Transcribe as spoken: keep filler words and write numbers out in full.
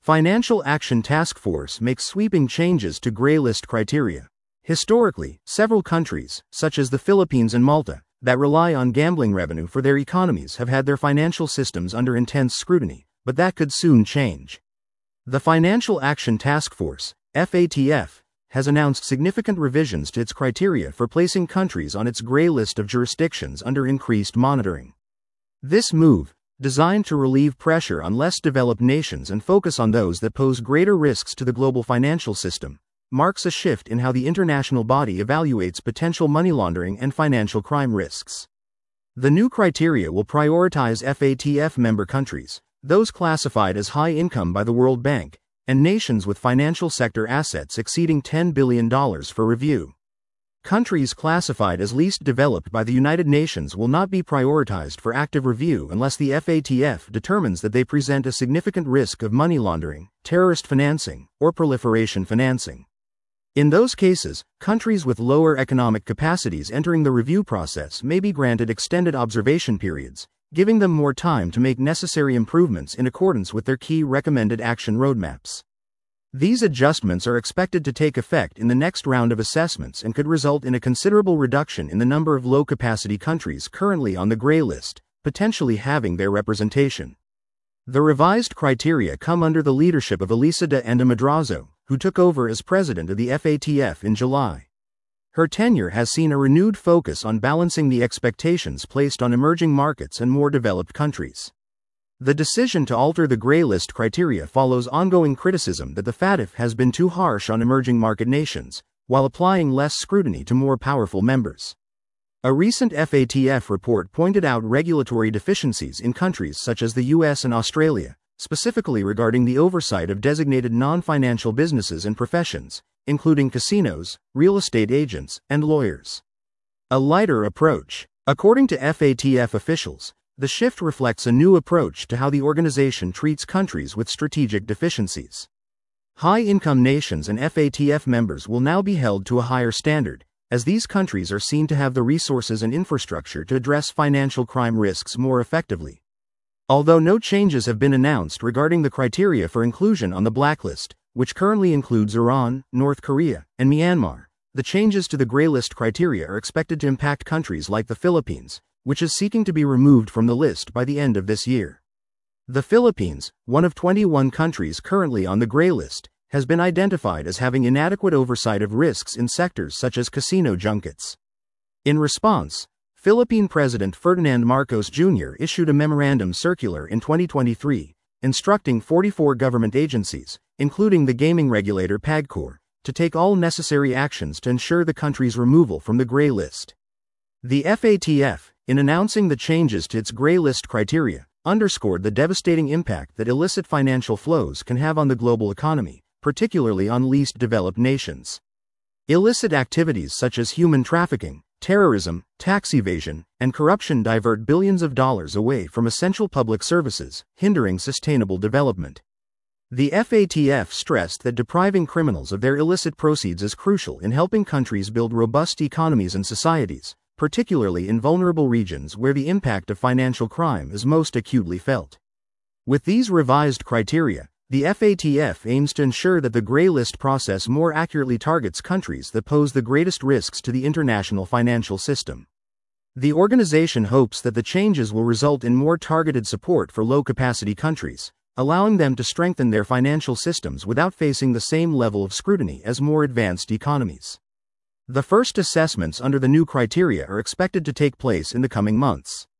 Financial Action Task Force makes sweeping changes to gray list criteria. Historically, several countries, such as the Philippines and Malta, that rely on gambling revenue for their economies have had their financial systems under intense scrutiny, but that could soon change. The Financial Action Task Force, F A T F, has announced significant revisions to its criteria for placing countries on its gray list of jurisdictions under increased monitoring. This move, designed to relieve pressure on less developed nations and focus on those that pose greater risks to the global financial system, marks a shift in how the international body evaluates potential money laundering and financial crime risks. The new criteria will prioritize F A T F member countries, those classified as high income by the World Bank, and nations with financial sector assets exceeding ten billion dollars for review. Countries classified as least developed by the United Nations will not be prioritized for active review unless the F A T F determines that they present a significant risk of money laundering, terrorist financing, or proliferation financing. In those cases, countries with lower economic capacities entering the review process may be granted extended observation periods, giving them more time to make necessary improvements in accordance with their key recommended action roadmaps. These adjustments are expected to take effect in the next round of assessments and could result in a considerable reduction in the number of low-capacity countries currently on the gray list, potentially halving their representation. The revised criteria come under the leadership of Elisa de Enda Madrazo, who took over as president of the F A T F in July. Her tenure has seen a renewed focus on balancing the expectations placed on emerging markets and more developed countries. The decision to alter the gray list criteria follows ongoing criticism that the F A T F has been too harsh on emerging market nations, while applying less scrutiny to more powerful members. A recent F A T F report pointed out regulatory deficiencies in countries such as the U S and Australia, specifically regarding the oversight of designated non-financial businesses and professions, including casinos, real estate agents, and lawyers. A lighter approach. According to F A T F officials, the shift reflects a new approach to how the organization treats countries with strategic deficiencies. High-income nations and F A T F members will now be held to a higher standard, as these countries are seen to have the resources and infrastructure to address financial crime risks more effectively. Although no changes have been announced regarding the criteria for inclusion on the blacklist, which currently includes Iran, North Korea, and Myanmar, the changes to the gray list criteria are expected to impact countries like the Philippines, which is seeking to be removed from the list by the end of this year. The Philippines, one of twenty-one countries currently on the gray list, has been identified as having inadequate oversight of risks in sectors such as casino junkets. In response, Philippine President Ferdinand Marcos Junior issued a memorandum circular in twenty twenty-three, instructing forty-four government agencies, including the gaming regulator PAGCOR, to take all necessary actions to ensure the country's removal from the gray list. The F A T F, in announcing the changes to its gray list criteria, underscored the devastating impact that illicit financial flows can have on the global economy, particularly on least developed nations. Illicit activities such as human trafficking, terrorism, tax evasion, and corruption divert billions of dollars away from essential public services, hindering sustainable development. The F A T F stressed that depriving criminals of their illicit proceeds is crucial in helping countries build robust economies and societies, particularly in vulnerable regions where the impact of financial crime is most acutely felt. With these revised criteria, the F A T F aims to ensure that the gray list process more accurately targets countries that pose the greatest risks to the international financial system. The organization hopes that the changes will result in more targeted support for low-capacity countries, allowing them to strengthen their financial systems without facing the same level of scrutiny as more advanced economies. The first assessments under the new criteria are expected to take place in the coming months.